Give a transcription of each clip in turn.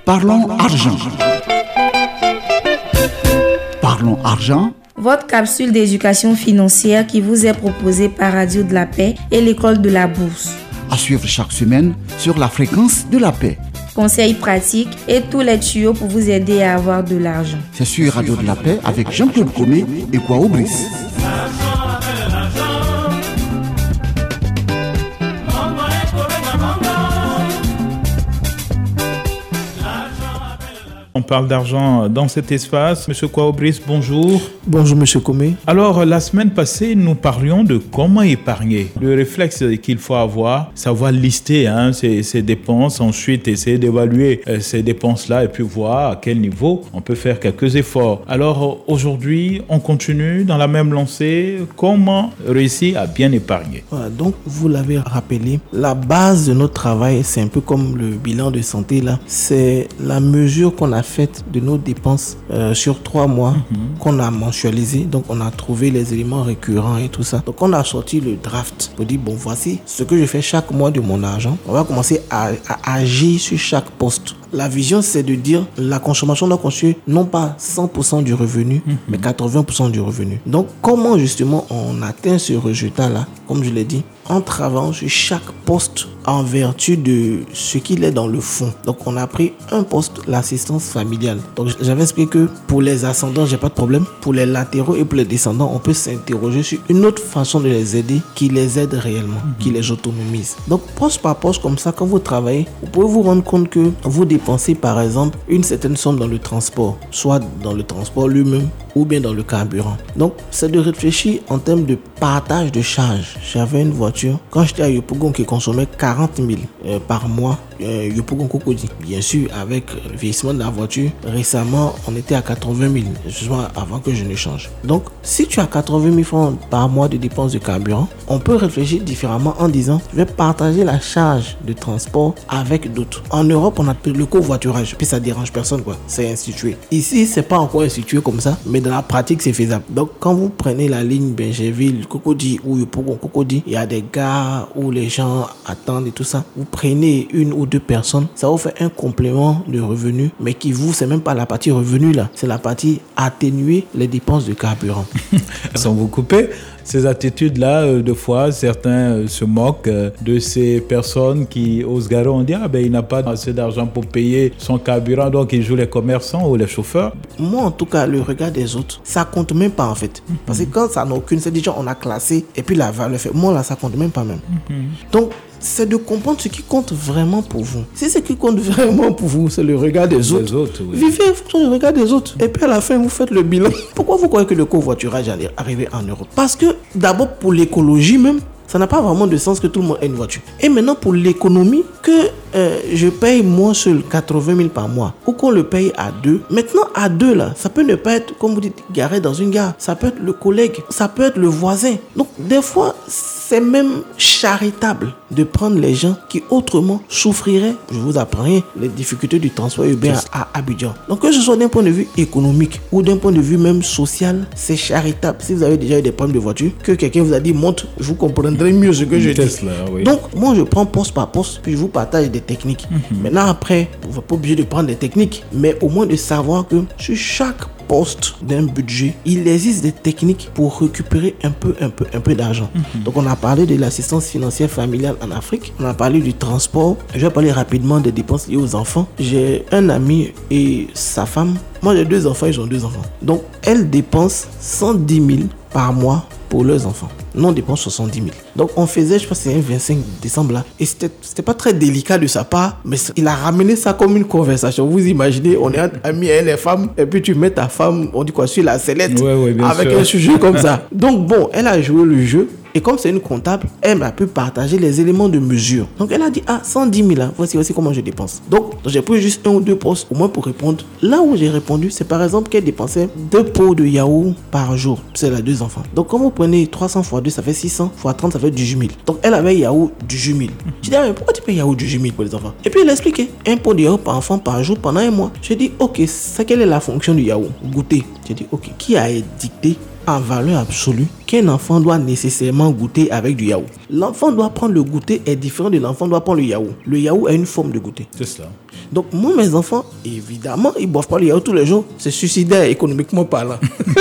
Parlons argent. Parlons argent. Votre capsule d'éducation financière qui vous est proposée par Radio de la Paix et l'École de la Bourse. À suivre chaque semaine sur la fréquence de la paix. Conseils pratiques et tous les tuyaux pour vous aider à avoir de l'argent. C'est sur Radio de la Paix avec Jean-Claude Comé et Kwao Brice. On parle d'argent dans cet espace. Monsieur Kwao Brice, bonjour. Bonjour, monsieur Comé. Alors, la semaine passée, nous parlions de comment épargner. Le réflexe qu'il faut avoir, savoir lister ses dépenses, ensuite essayer d'évaluer ces dépenses-là et puis voir à quel niveau on peut faire quelques efforts. Alors, aujourd'hui, on continue dans la même lancée. Comment réussir à bien épargner? Voilà, donc, vous l'avez rappelé, la base de notre travail, c'est un peu comme le bilan de santé, là. C'est la mesure qu'on a faite de nos dépenses sur 3 mois qu'on a mensualisé. Donc, on a trouvé les éléments récurrents et tout ça. Donc, on a sorti le draft pour dire, bon, voici ce que je fais chaque mois de mon argent. On va commencer à agir sur chaque poste. La vision, c'est de dire la consommation doit constituer non pas 100% du revenu, mais 80% du revenu. Donc, comment justement on atteint ce résultat-là? Comme je l'ai dit, en travaillant sur chaque poste en vertu de ce qu'il est dans le fond. Donc, on a pris un poste, l'assistance familiale. Donc, j'avais expliqué que pour les ascendants, j'ai pas de problème. Pour les latéraux et pour les descendants, on peut s'interroger sur une autre façon de les aider qui les aide réellement, qui les autonomise. Donc, poste par poste, comme ça, quand vous travaillez, vous pouvez vous rendre compte que vous dépensez, par exemple, une certaine somme dans le transport, soit dans le transport lui-même ou bien dans le carburant. Donc, c'est de réfléchir en termes de partage de charges. J'avais une voiture, quand j'étais à Yopougon, qui consommait 40 000 par mois, Yopougon Cocody. Bien sûr, avec le vieillissement de la voiture, récemment, on était à 80 000, justement avant que je ne change. Donc, si tu as 80 000 francs par mois de dépenses de carburant, on peut réfléchir différemment en disant, je vais partager la charge de transport avec d'autres. En Europe, on appelle le covoiturage, puis ça dérange personne, quoi. C'est institué. Ici, c'est pas encore institué comme ça, mais dans la pratique, c'est faisable. Donc, quand vous prenez la ligne Benjerville, Cocody ou Yopougon Cocody, il y a des gares où les gens attendent et tout ça. Vous prenez une ou deux personnes, ça vous fait un complément de revenus, mais qui vous, c'est même pas la partie revenu là, c'est la partie atténuer les dépenses de carburant. Sans vous couper, ces attitudes-là, de fois, certains se moquent de ces personnes qui osent garer. On dit, il n'a pas assez d'argent pour payer son carburant, donc il joue les commerçants ou les chauffeurs. Moi, en tout cas, le regard des autres, ça compte même pas en fait. Parce que quand ça n'a aucune, c'est déjà on a classé et puis la valeur fait. Moi là, ça compte même pas même. Donc, c'est de comprendre ce qui compte vraiment pour vous. Si ce qui compte vraiment pour vous, c'est le regard des autres, oui. Vivez en fonction du regard des autres. Et puis à la fin, vous faites le bilan. Pourquoi vous croyez que le covoiturage allait arriver en Europe? Parce que d'abord, pour l'écologie même, ça n'a pas vraiment de sens que tout le monde ait une voiture. Et maintenant, pour l'économie, que je paye moi seul 80 000 par mois ou qu'on le paye à deux. Maintenant, à deux, là, ça peut ne pas être, comme vous dites, garé dans une gare. Ça peut être le collègue, ça peut être le voisin. Donc, des fois, c'est même charitable de prendre les gens qui autrement souffriraient, je vous apprends rien, les difficultés du transport urbain à Abidjan. Donc, que ce soit d'un point de vue économique ou d'un point de vue même social, c'est charitable. Si vous avez déjà eu des problèmes de voiture, que quelqu'un vous a dit, monte, vous comprendrez mieux ce que je dis. Tesla, oui. Donc, moi, je prends poste par poste, puis je vous partage des techniques. Maintenant, après, vous n'êtes pas obligé de prendre des techniques, mais au moins de savoir que sur chaque poste d'un budget, il existe des techniques pour récupérer un peu d'argent. Donc, on a parlé de l'assistance financière familiale en Afrique, on a parlé du transport. Je vais parler rapidement des dépenses liées aux enfants. J'ai un ami et sa femme. Moi, j'ai 2 enfants, ils ont 2 enfants. Donc, elles dépensent 110 000 par mois pour leurs enfants. Nous, on dépense 70 000. Donc, on faisait, je pense que c'est un 25 décembre là. Et c'était pas très délicat de sa part, mais il a ramené ça comme une conversation. Vous imaginez, on est amis avec les femmes, et puis tu mets ta femme, on dit quoi, sur la sellette, avec sûr. Un sujet comme ça. Donc, bon, elle a joué le jeu. Et comme c'est une comptable, elle a pu partager les éléments de mesure. Donc, elle a dit, 110 000 là, voici comment je dépense. Donc j'ai pris juste 1 ou 2 postes au moins pour répondre. Là où j'ai répondu, c'est par exemple qu'elle dépensait 2 pots de yaourt par jour. C'est elle a 2 enfants. Donc, quand vous prenez 300 x 2, ça fait 600 x 30, ça fait 18 000. Donc, elle avait yaourt 18 000. Je dis, mais pourquoi tu payes yaourt 18 000 pour les enfants? Et puis, elle a expliqué, 1 pot de yaourt par enfant par jour pendant 1 mois. Je dis, ok, quelle est la fonction du yaourt? Goûter. J'ai dit, ok, qui a dicté en valeur absolue qu'un enfant doit nécessairement goûter avec du yaourt. L'enfant doit prendre le goûter est différent de l'enfant doit prendre le yaourt. Le yaourt est une forme de goûter. C'est ça. Donc, moi, mes enfants, évidemment, ils ne boivent pas le yaourt tous les jours. C'est suicidaire économiquement parlant.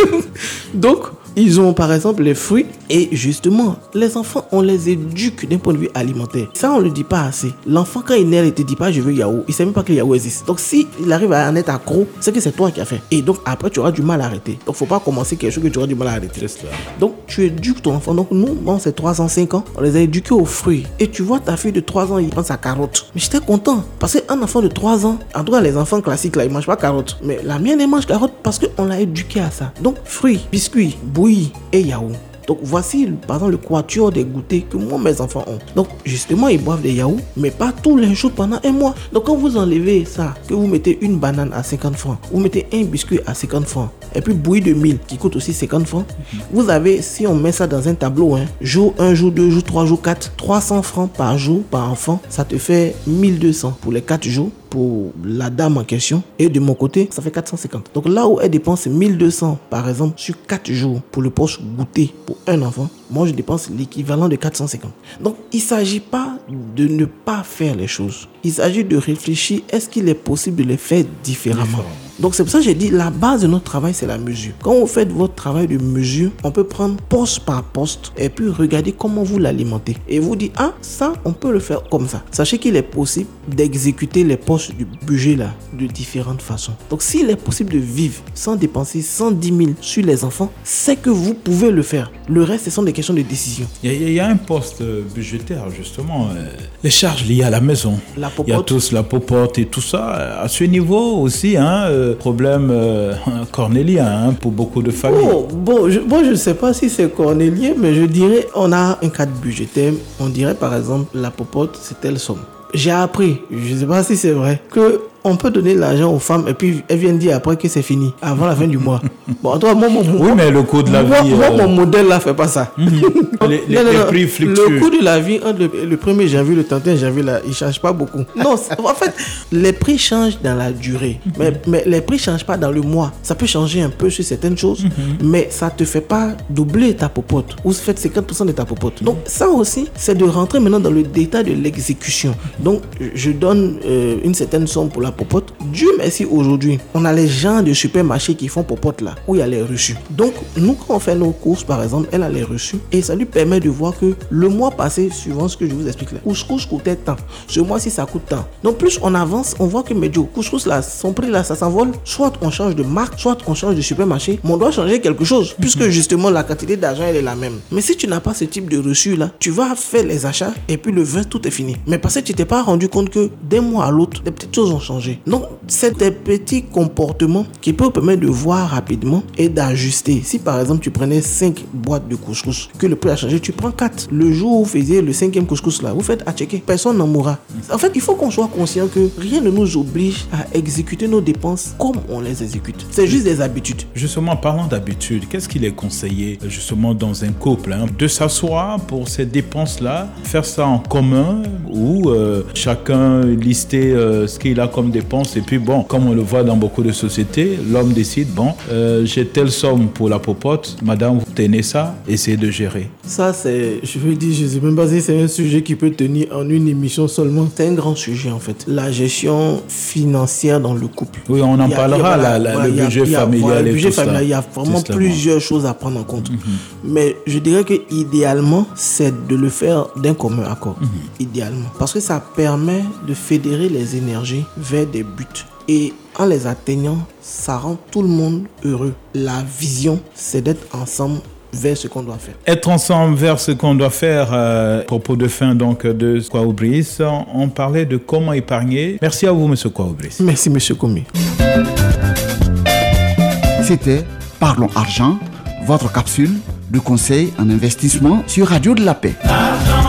Donc, ils ont par exemple les fruits et justement, les enfants, on les éduque d'un point de vue alimentaire. Ça, on ne le dit pas assez. L'enfant, quand il naît, il ne te dit pas je veux yaourt. Il ne sait même pas que le yaourt existe. Donc, s'il arrive à en être accro, c'est que c'est toi qui as fait. Et donc, après, tu auras du mal à arrêter. Donc, il ne faut pas commencer quelque chose que tu auras du mal à arrêter. C'est ça. Donc, tu éduques ton enfant. Donc, nous, bon, c'est 3 ans, 5 ans. On les a éduqués aux fruits. Et tu vois ta fille de 3 ans, il prend sa carotte. Mais j'étais content. Parce qu'un enfant de 3 ans, en tout cas, les enfants classiques, là, ils ne mangent pas carotte. Mais la mienne, elle mange carotte parce qu'on l'a éduquée à ça. Donc, fruits, biscuits, bouillis et yaourt. Donc voici par exemple le quatuor des goûters que moi mes enfants ont. Donc justement ils boivent des yaourts mais pas tous les jours pendant un mois. Donc quand vous enlevez ça, que vous mettez une banane à 50 francs, vous mettez un biscuit à 50 francs et puis bouillie de mil qui coûte aussi 50 francs, vous avez, si on met ça dans un tableau, jour 1, jour 2, jour 3, jour 4, 300 francs par jour par enfant, ça te fait 1200 pour les 4 jours pour la dame en question et de mon côté ça fait 450. Donc là où elle dépense 1200 par exemple sur 4 jours pour le poche goûter pour un enfant, moi je dépense l'équivalent de 450. Donc il ne s'agit pas de ne pas faire les choses, il s'agit de réfléchir, est-ce qu'il est possible de les faire différemment. Donc c'est pour ça que j'ai dit la base de notre travail c'est la mesure. Quand vous faites votre travail de mesure, on peut prendre poste par poste et puis regarder comment vous l'alimentez et vous dire ah ça on peut le faire comme ça. Sachez qu'il est possible d'exécuter les postes du budget là de différentes façons. Donc s'il est possible de vivre sans dépenser 110 000 sur les enfants, c'est que vous pouvez le faire. Le reste ce sont des questions de décision. Il y a un poste budgétaire justement, les charges liées à la maison. La popote. Il y a tous la popote et tout ça. À ce niveau aussi, problème cornélien pour beaucoup de familles. Je ne sais pas si c'est cornélien, mais je dirais on a un cadre budgétaire. On dirait par exemple la popote c'est telle somme. J'ai appris, je ne sais pas si c'est vrai, que on peut donner l'argent aux femmes et puis elles viennent dire après que c'est fini, avant la fin du mois. Bon, toi, oui, mais le coût de la vie... Moi, mon modèle là fait pas ça. Les prix fluctuent. Le coût de la vie, entre le 1er janvier et le 31 janvier, là, il ne change pas beaucoup. Non, en fait, les prix changent dans la durée. Mais les prix ne changent pas dans le mois. Ça peut changer un peu sur certaines choses, mais ça ne te fait pas doubler ta popote ou faites 50% de ta popote. Donc, ça aussi, c'est de rentrer maintenant dans le détail de l'exécution. Donc, je donne une certaine somme pour la popote. Dieu merci, aujourd'hui, on a les gens de supermarché qui font popote là, où il y a les reçus. Donc, nous, quand on fait nos courses, par exemple, elle a les reçus et ça lui permet de voir que le mois passé, suivant ce que je vous explique là, couscous coûtait tant. Ce mois-ci, ça coûte tant. Donc, plus on avance, on voit que couscous là, son prix là, ça s'envole. Soit on change de marque, soit on change de supermarché, mais on doit changer quelque chose, puisque justement, la quantité d'argent, elle est la même. Mais si tu n'as pas ce type de reçu là, tu vas faire les achats et puis le 20, tout est fini. Mais parce que tu t'es pas rendu compte que d'un mois à l'autre, des petites choses ont changé. Donc, c'est des petits comportements qui peuvent permettre de voir rapidement et d'ajuster. Si par exemple, tu prenais 5 boîtes de couscous, que le prix a changé, tu prends 4. Le jour où vous faisiez le 5e couscous là, vous faites à checker. Personne n'en mourra. En fait, il faut qu'on soit conscient que rien ne nous oblige à exécuter nos dépenses comme on les exécute. C'est juste des habitudes. Justement, parlant d'habitude, qu'est-ce qu'il est conseillé justement dans un couple de s'asseoir pour ces dépenses-là, faire ça en commun ou chacun lister ce qu'il a comme dépenses et puis bon, comme on le voit dans beaucoup de sociétés, l'homme décide, j'ai telle somme pour la popote, madame, vous tenez ça, essayez de gérer. Ça, c'est, je veux dire, je ne sais même pas si c'est un sujet qui peut tenir en une émission seulement. C'est un grand sujet en fait. La gestion financière dans le couple. Oui, on en parlera, le budget familial et tout ça. Il y a vraiment plusieurs choses à prendre en compte. Mais je dirais que idéalement, c'est de le faire d'un commun accord. Idéalement. Parce que ça permet de fédérer les énergies vers des buts. Et en les atteignant, ça rend tout le monde heureux. La vision, c'est d'être ensemble vers ce qu'on doit faire. Être ensemble vers ce qu'on doit faire, propos de fin donc de Kwaku Brice, on parlait de comment épargner. Merci à vous, M. Kwaku Brice. Merci, M. Komi. C'était Parlons Argent, votre capsule de conseil en investissement sur Radio de la Paix.